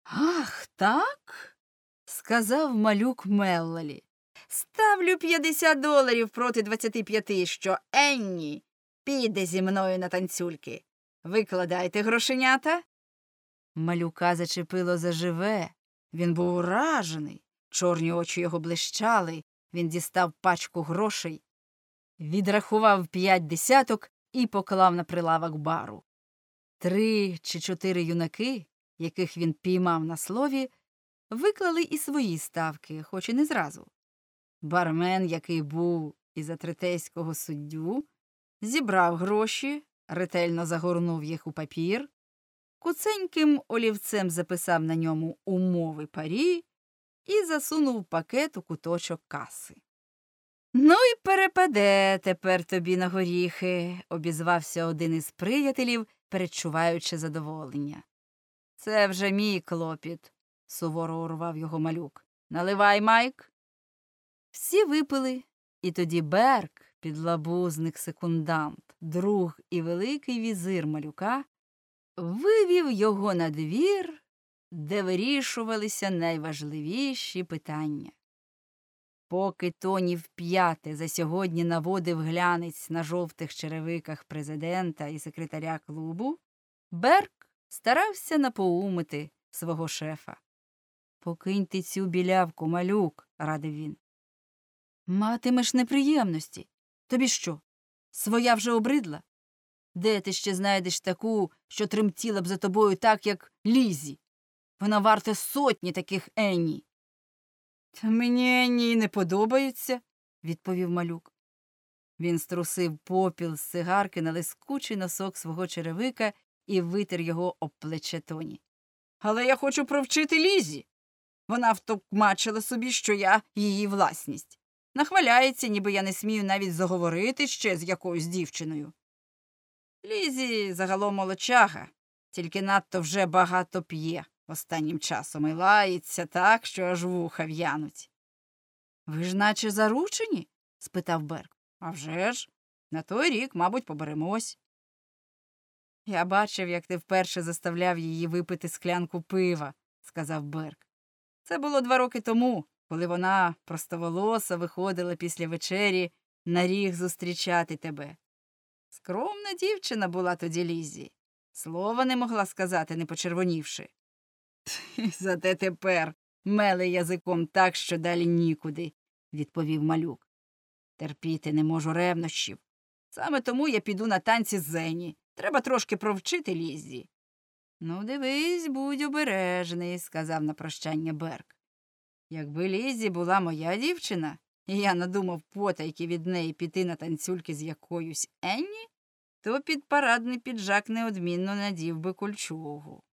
Ах, так? Сказав малюк Меллалі. Ставлю $50 проти 25, що Енні піде зі мною на танцюльки. Викладайте грошенята. Малюка зачепило заживе. Він був уражений. Чорні очі його блищали. Він дістав пачку грошей, відрахував 5 десяток і поклав на прилавок бару. 3 чи 4 юнаки, яких він піймав на слові, виклали і свої ставки, хоч і не зразу. Бармен, який був із атритейського суддю, зібрав гроші, ретельно загорнув їх у папір, куценьким олівцем записав на ньому умови парі і засунув пакет у куточок каси. «Ну й перепаде тепер тобі на горіхи», – обізвався один із приятелів, передчуваючи задоволення. «Це вже мій клопіт», – суворо урвав його малюк. «Наливай, Майк». Всі випили, і тоді Берк, підлабузник-секундант, друг і великий візир малюка, вивів його на двір, де вирішувалися найважливіші питання. Поки Тоні вп'яте за сьогодні наводив глянець на жовтих черевиках президента і секретаря клубу, Берк старався напоумити свого шефа. «Покинь ти цю білявку, малюк», – радив він. «Матимеш неприємності. Тобі що, своя вже обридла? Де ти ще знайдеш таку, що тремтіла б за тобою так, як Лізі? Вона варта сотні таких Енні». «Та мені Енні не подобаються», – відповів малюк. Він струсив попіл з цигарки на лискучий носок свого черевика і витер його об плече Тоні. «Але я хочу провчити Лізі. Вона втокмачила собі, що я її власність. Нахваляється, ніби я не смію навіть заговорити ще з якоюсь дівчиною. Лізі загалом молодчага, тільки надто вже багато п'є останнім часом і лається так, що аж вуха в'януть». «Ви ж наче заручені?» – спитав Берк. «А вже ж, на той рік, мабуть, поберемось». «Я бачив, як ти вперше заставляв її випити склянку пива», – сказав Берк. «Це було 2 роки тому, коли вона простоволоса виходила після вечері на ріг зустрічати тебе. Скромна дівчина була тоді Лізі. Слова не могла сказати, не почервонівши. Зате тепер меле язиком так, що далі нікуди», – відповів малюк. «Терпіти не можу ревнощів. Саме тому я піду на танці з Зені. Треба трошки провчити Лізі». «Ну, дивись, будь обережний», – сказав на прощання Берк. «Якби Лізі була моя дівчина, і я надумав потайки від неї піти на танцюльки з якоюсь Енні, то під парадний піджак неодмінно надів би кольчугу».